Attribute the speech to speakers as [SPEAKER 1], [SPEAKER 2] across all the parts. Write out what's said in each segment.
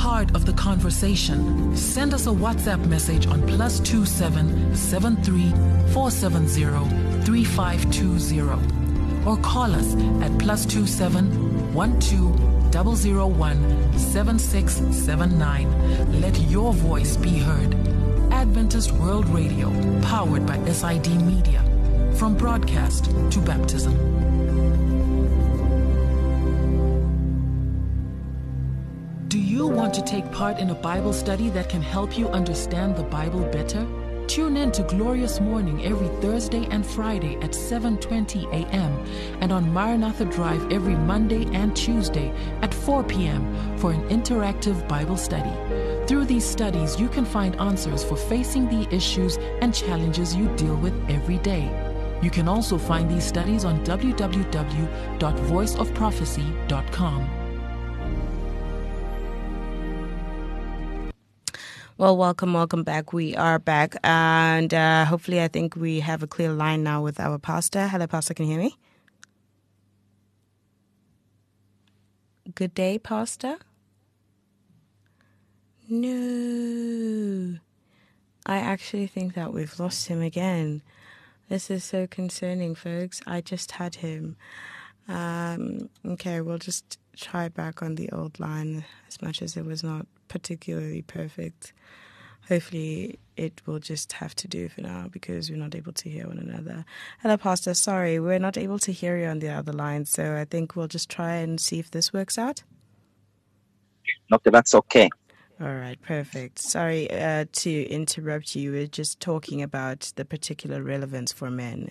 [SPEAKER 1] part of the conversation, send us a WhatsApp message on +27 73 470 3520 or call us at +27 12 001 7679. Let your voice be heard. Adventist World Radio, powered by SID Media. From broadcast to baptism. Do you want to take part in a Bible study that can help you understand the Bible better? Tune in to Glorious Morning every Thursday and Friday at 7:20 a.m. and on Maranatha Drive every Monday and Tuesday at 4 p.m. for an interactive Bible study. Through these studies, you can find answers for facing the issues and challenges you deal with every day. You can also find these studies on www.voiceofprophecy.com.
[SPEAKER 2] Well, welcome back. We are back, and hopefully I think we have a clear line now with our pastor. Hello, Pastor, can you hear me? Good day, Pastor? No. I actually think that we've lost him again. This is so concerning, folks. I just had him. Okay, we'll just try back on the old line, as much as it was not particularly perfect. Hopefully it will just have to do for now because we're not able to hear one another. Hello, Pastor. Sorry, we're not able to hear you on the other line, so I think we'll just try and see if this works out.
[SPEAKER 3] Okay, that's okay.
[SPEAKER 2] All right, perfect. Sorry to interrupt you. We're just talking about the particular relevance for men.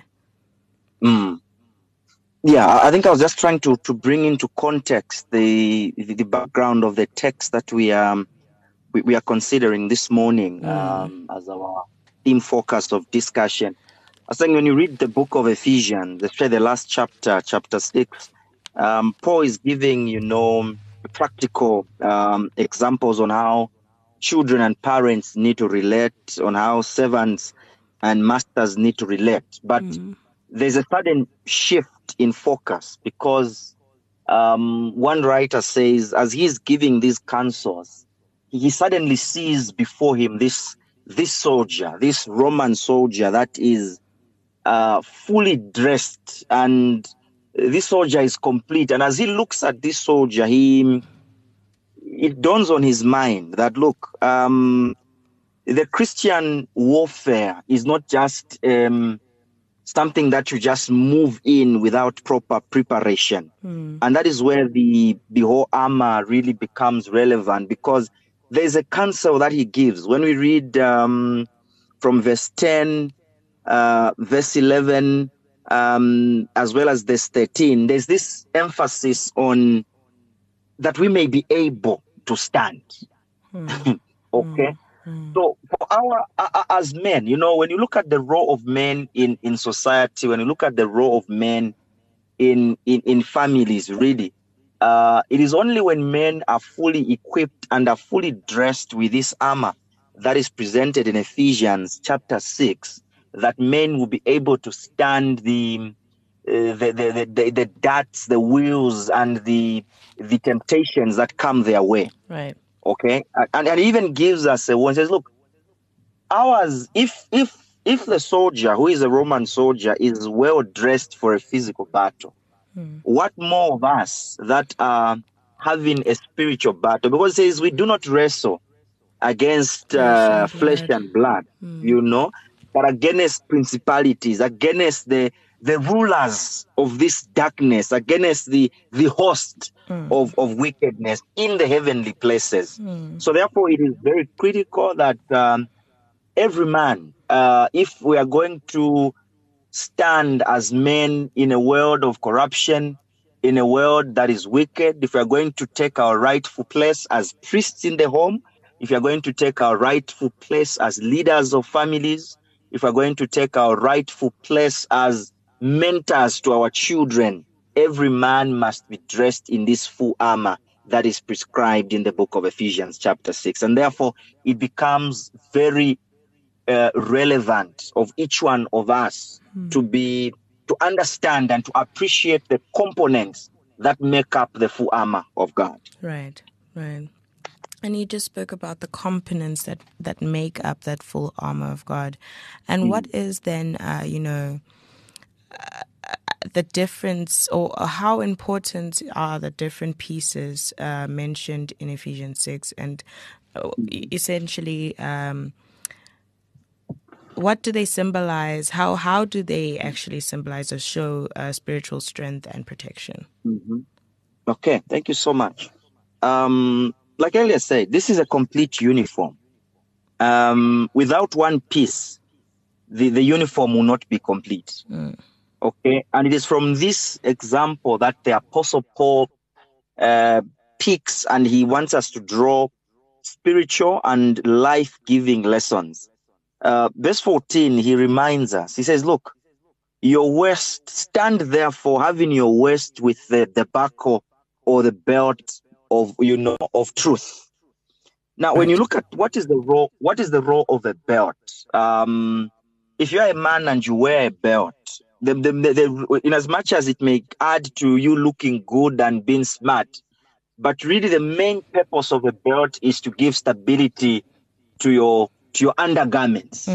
[SPEAKER 3] Yeah, I think I was just trying to bring into context the background of the text that we are considering this morning as our theme focus of discussion. I was saying when you read the book of Ephesians, especially the last chapter 6, Paul is giving, practical examples on how children and parents need to relate, on how servants and masters need to relate. But there's a sudden shift in focus because one writer says, as he's giving these counsels, he suddenly sees before him this soldier, this Roman soldier that is fully dressed, and this soldier is complete. And as he looks at this soldier, it dawns on his mind that, look, the Christian warfare is not just something that you just move in without proper preparation. And that is where the whole armor really becomes relevant, because there's a counsel that he gives. When we read from verse 10, verse 11, as well as verse 13, there's this emphasis on that we may be able to stand. Okay? So for as men, when you look at the role of men in society, when you look at the role of men in families, really, it is only when men are fully equipped and are fully dressed with this armor that is presented in Ephesians chapter 6 that men will be able to stand the darts, the wheels, and the temptations that come their way.
[SPEAKER 2] Right.
[SPEAKER 3] Okay, and it even gives us a warning. Says, look, if the soldier who is a Roman soldier is well dressed for a physical battle, what more of us that are having a spiritual battle? Because it says we do not wrestle against flesh and blood, but against principalities, against the rulers of this darkness, against the host of wickedness in the heavenly places. So therefore, it is very critical that every man, if we are going to stand as men in a world of corruption, in a world that is wicked, if we are going to take our rightful place as priests in the home, if we are going to take our rightful place as leaders of families, if we are going to take our rightful place as mentors to our children, every man must be dressed in this full armor that is prescribed in the book of Ephesians chapter 6. And therefore, it becomes very relevant of each one of us to understand and to appreciate the components that make up the full armor of God.
[SPEAKER 2] Right. And you just spoke about the components that make up that full armor of God. And what is then, the difference, or how important are the different pieces mentioned in Ephesians 6? And essentially, what do they symbolize? How do they actually symbolize or show spiritual strength and protection?
[SPEAKER 3] Mm-hmm. Okay, thank you so much. Like earlier said, this is a complete uniform. Without one piece, the uniform will not be complete. Okay, and it is from this example that the Apostle Paul picks, and he wants us to draw spiritual and life-giving lessons. Verse 14, he reminds us, he says, look, your waist, stand therefore having your waist with the buckle or the belt of truth. Now, when you look at what is the role of a belt? If you are a man and you wear a belt, in as much as it may add to you looking good and being smart, but really the main purpose of a belt is to give stability to your undergarments.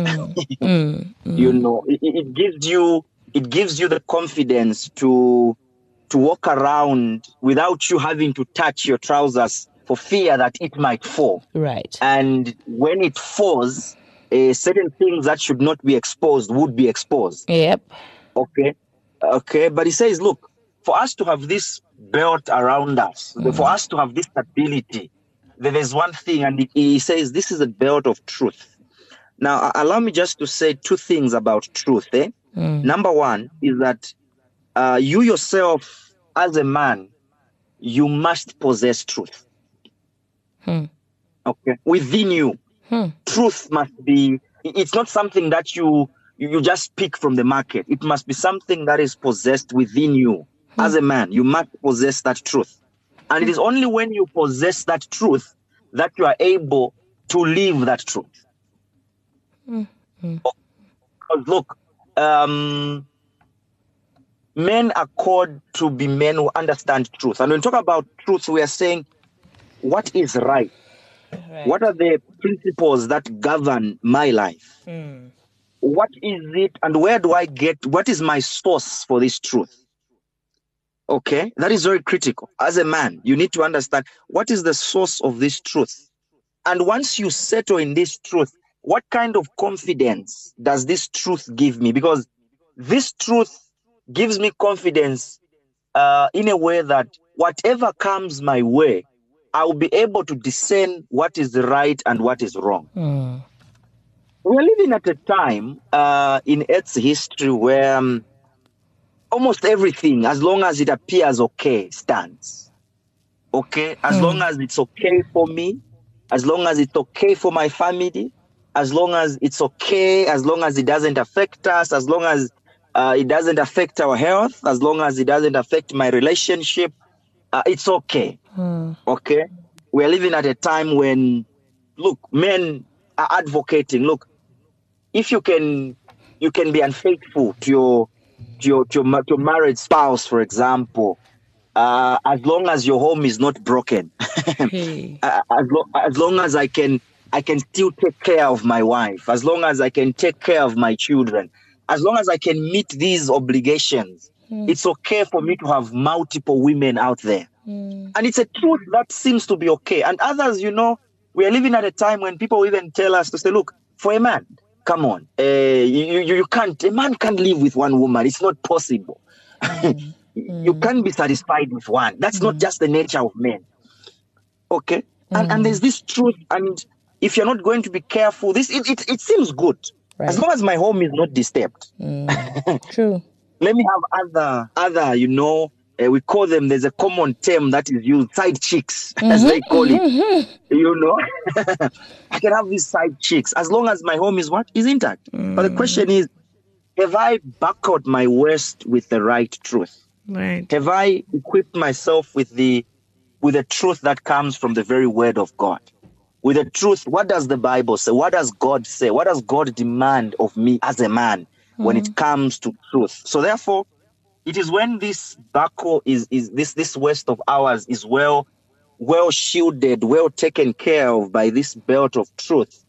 [SPEAKER 3] It gives you the confidence to walk around without you having to touch your trousers for fear that it might fall.
[SPEAKER 2] Right.
[SPEAKER 3] And when it falls, certain things that should not be exposed would be exposed.
[SPEAKER 2] Yep.
[SPEAKER 3] Okay. But he says, look, for us to have this belt around us, for us to have this stability, there's one thing, and he says this is a belt of truth. Now, allow me just to say two things about truth. Number one is that you yourself, as a man, you must possess truth. Okay, within you, truth must be. It's not something that you just pick from the market. It must be something that is possessed within you. As a man, you must possess that truth, and it is only when you possess that truth that you are able to live that truth. Because look, men are called to be men who understand truth. And when we talk about truth, we are saying, what is right? What are the principles that govern my life? What is it, and where do I get, what is my source for this truth? Okay, that is very critical. As a man, you need to understand what is the source of this truth. And once you settle in this truth, what kind of confidence does this truth give me? Because this truth gives me confidence in a way that whatever comes my way, I will be able to discern what is right and what is wrong. We're living at a time in Earth's history where almost everything, as long as it appears okay, stands. Okay? As long as it's okay for me, as long as it's okay for my family, as long as it's okay, as long as it doesn't affect us, as long as it doesn't affect our health, as long as it doesn't affect my relationship, it's okay. Okay? We're living at a time when, look, men are advocating, look, if you can be unfaithful to your married spouse, for example, as long as your home is not broken, as long as I can still take care of my wife, as long as I can take care of my children, as long as I can meet these obligations, it's okay for me to have multiple women out there. And it's a truth that seems to be okay. And others, we are living at a time when people even tell us to say, look, for a man, come on, you can't, a man can't live with one woman. It's not possible. You can't be satisfied with one. That's not just the nature of men. Okay? And there's this truth, and if you're not going to be careful, it seems good. Right. As long as my home is not disturbed.
[SPEAKER 2] True.
[SPEAKER 3] Let me have other, we call them, there's a common term that is used, side chicks, as they call it. I can have these side chicks as long as my home is intact. But the question is, have I buckled my waist with the right truth?
[SPEAKER 2] Right.
[SPEAKER 3] Have I equipped myself with the truth that comes from the very word of God? With the truth, what does the Bible say? What does God say? What does God demand of me as a man when it comes to truth? So therefore, it is when this buckle is this waist of ours is well well shielded, well taken care of by this belt of truth,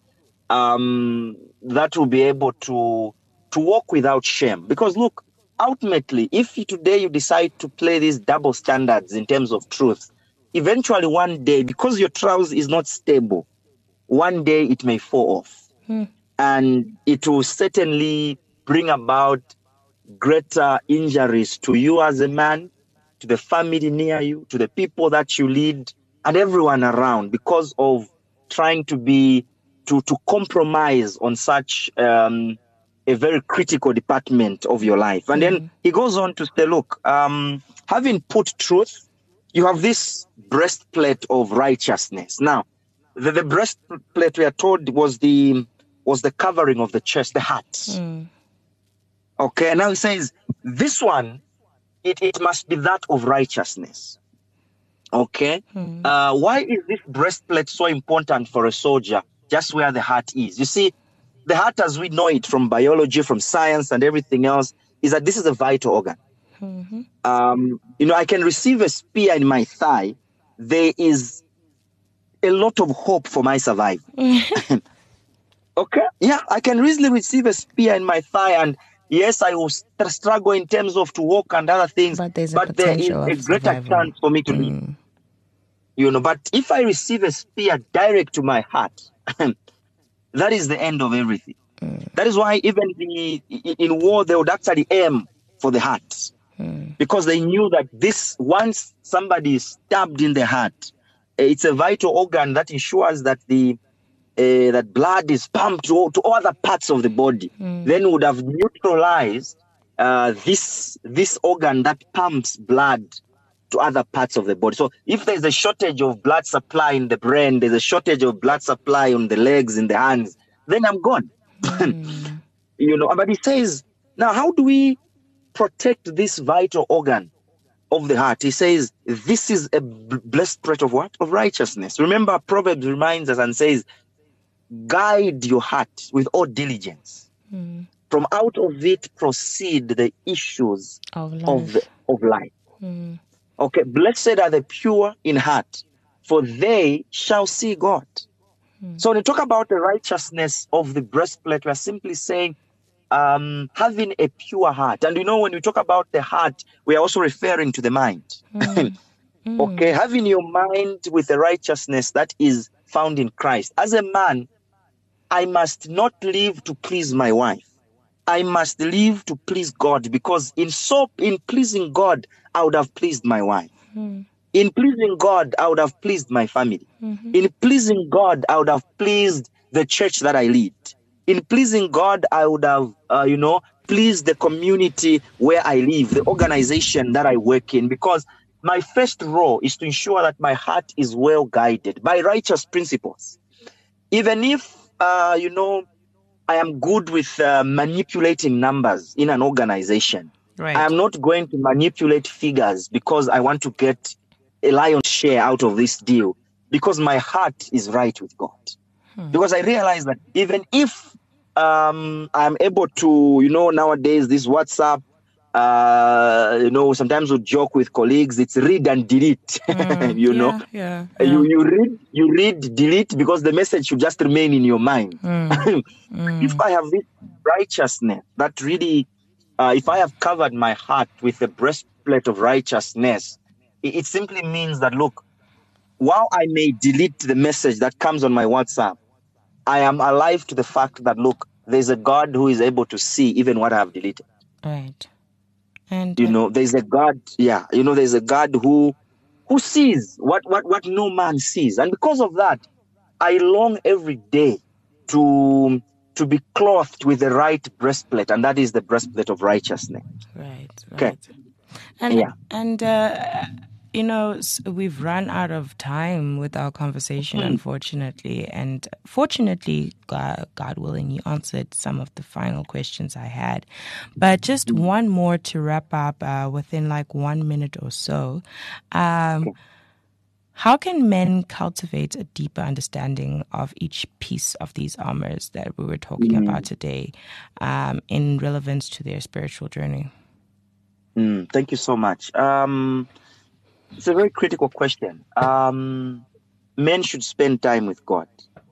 [SPEAKER 3] that will be able to walk without shame. Because look, ultimately, if today you decide to play these double standards in terms of truth, eventually one day, because your trousers is not stable, one day it may fall off. And it will certainly bring about greater injuries to you as a man, to the family near you, to the people that you lead, and everyone around, because of trying to compromise on such a very critical department of your life. And then he goes on to say, look, having put truth, you have this breastplate of righteousness. Now, the breastplate, we are told, was the covering of the chest, the heart. Okay, and now he says, this one, it must be that of righteousness. Okay, why is this breastplate so important for a soldier, just where the heart is? You see, the heart, as we know it from biology, from science and everything else, is that this is a vital organ. I can receive a spear in my thigh. There is a lot of hope for my survival. Okay, yeah, I can easily receive a spear in my thigh, and yes, I will struggle in terms of to walk and other things,
[SPEAKER 2] but there is
[SPEAKER 3] a greater chance for me to live. But if I receive a spear direct to my heart, that is the end of everything. That is why even in war, they would actually aim for the heart, because they knew that once somebody is stabbed in the heart, it's a vital organ that ensures that that blood is pumped to other parts of the body. Then would have neutralized this organ that pumps blood to other parts of the body. So if there's a shortage of blood supply in the brain, there's a shortage of blood supply on the legs, in the hands, then I'm gone. But he says, now how do we protect this vital organ of the heart? He says, this is a breastplate of what? Of righteousness. Remember, Proverbs reminds us and says, guide your heart with all diligence. From out of it proceed the issues of life. Okay, blessed are the pure in heart, for they shall see God. So when we talk about the righteousness of the breastplate, we are simply saying having a pure heart. And when we talk about the heart, we are also referring to the mind. Okay, having your mind with the righteousness that is found in Christ. As a man, I must not live to please my wife. I must live to please God, because in pleasing God, I would have pleased my wife. In pleasing God, I would have pleased my family. In pleasing God, I would have pleased the church that I lead. In pleasing God, I would have, pleased the community where I live, the organization that I work in, because my first role is to ensure that my heart is well guided by righteous principles. Even if I am good with manipulating numbers in an organization. Right. I am not going to manipulate figures because I want to get a lion's share out of this deal, because my heart is right with God. Because I realize that even if I'm able to, nowadays this WhatsApp, sometimes we joke with colleagues, it's read and delete.
[SPEAKER 2] Yeah.
[SPEAKER 3] You read, delete, because the message should just remain in your mind. If I have this righteousness that really, if I have covered my heart with the breastplate of righteousness, it simply means that, look, while I may delete the message that comes on my WhatsApp, I am alive to the fact that, look, there's a God who is able to see even what I have deleted.
[SPEAKER 2] Right. And
[SPEAKER 3] there's a God, there's a God who sees what no man sees. And because of that, I long every day to be clothed with the right breastplate, and that is the breastplate of righteousness.
[SPEAKER 2] Right.
[SPEAKER 3] Okay.
[SPEAKER 2] We've run out of time with our conversation, unfortunately. And fortunately, God willing, you answered some of the final questions I had. But just one more to wrap up within 1 minute or so. How can men cultivate a deeper understanding of each piece of these armors that we were talking about today in relevance to their spiritual journey?
[SPEAKER 3] Thank you so much. It's a very critical question. Men should spend time with God.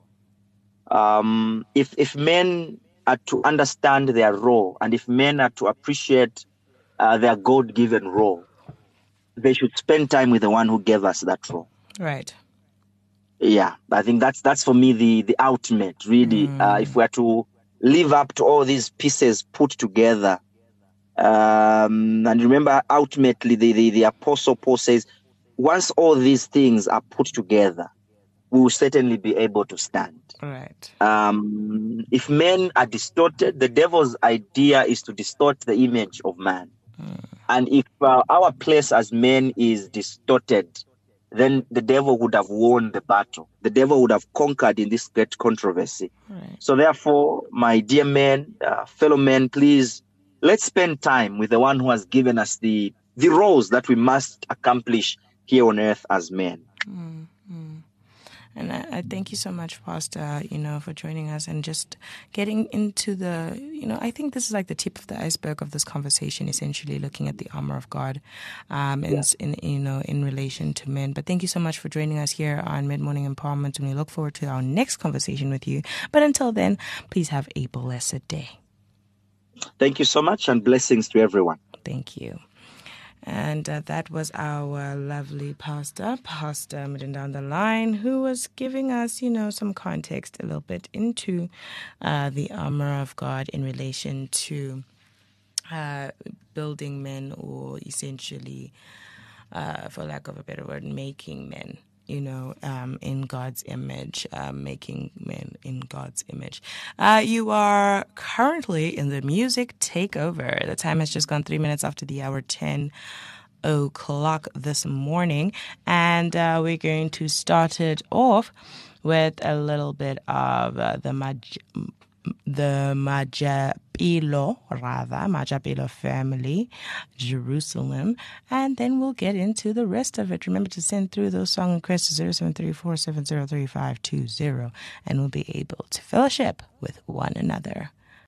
[SPEAKER 3] If men are to understand their role, and if men are to appreciate their God-given role, they should spend time with the one who gave us that role.
[SPEAKER 2] Right.
[SPEAKER 3] Yeah, I think that's for me the ultimate, really. If we are to live up to all these pieces put together, and remember, ultimately, the Apostle Paul says, once all these things are put together, we will certainly be able to stand.
[SPEAKER 2] Right.
[SPEAKER 3] If men are distorted, the devil's idea is to distort the image of man. And if our place as men is distorted, then the devil would have won the battle. The devil would have conquered in this great controversy.
[SPEAKER 2] Right.
[SPEAKER 3] So therefore, my dear men, fellow men, please, let's spend time with the one who has given us the roles that we must accomplish here on earth as men.
[SPEAKER 2] And I thank you so much, Pastor, for joining us and just getting into the, I think this is like the tip of the iceberg of this conversation, essentially looking at the armor of God, in relation to men. But thank you so much for joining us here on Mid-Morning Empowerment, and we look forward to our next conversation with you. But until then, please have a blessed day.
[SPEAKER 3] Thank you so much, and blessings to everyone.
[SPEAKER 2] Thank you. And that was our lovely Pastor Midden down the line, who was giving us, some context a little bit into the armor of God in relation to building men, or essentially, for lack of a better word, making men. In God's image, making men in God's image. You are currently in the Music Takeover. The time has just gone 3 minutes after the hour 10 o'clock this morning. And we're going to start it off with a little bit of the Majapilo family, Jerusalem, and then we'll get into the rest of it. Remember to send through those song requests to 0734703520, and we'll be able to fellowship with one another.